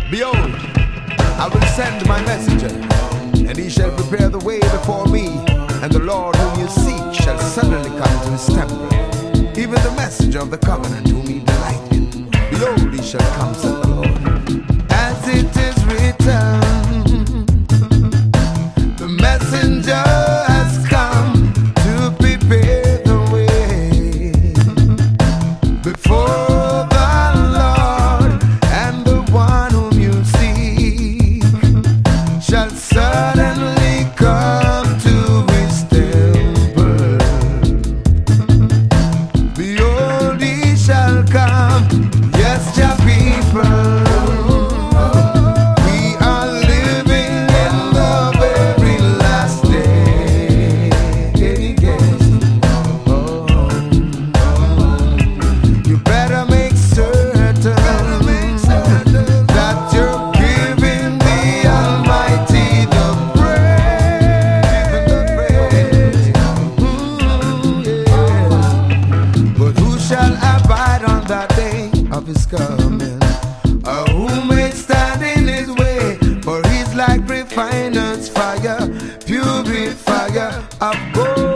Behold, I will send my messenger, and he shall prepare the way before me, and the Lord whom you seek shall suddenly come to his temple, even the messenger of the covenant whom he delight in. Behold, he shall come, said the Lord. As it is written, the messenger has come to prepare the way before the Lord, and the one whom you seek shall suddenly come to his temple. Behold, he shall come. Yes, your people. His coming, who may stand in his way, for he's like refiner's fire, purifier of gold.